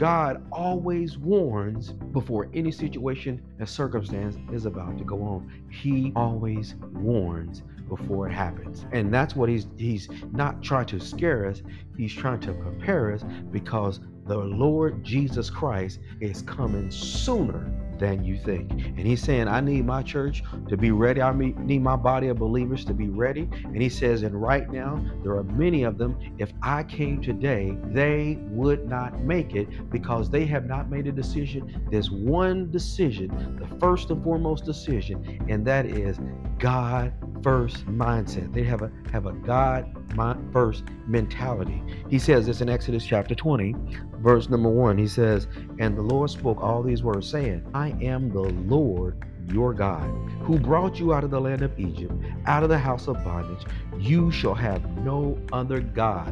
God always warns before any situation and circumstance is about to go on. He always warns before it happens. And that's what he's not trying to scare us. He's trying to prepare us because the Lord Jesus Christ is coming sooner than you think. And he's saying, I need my church to be ready. I need my body of believers to be ready. And he says, and right now, there are many of them. If I came today, they would not make it because they have not made a decision. There's one decision, the first and foremost decision, and that is God first mindset. They have a God first mentality. He says this in Exodus chapter 20, verse number 1. He says, and the Lord spoke all these words, saying, I am the Lord your God, who brought you out of the land of Egypt, out of the house of bondage. You shall have no other God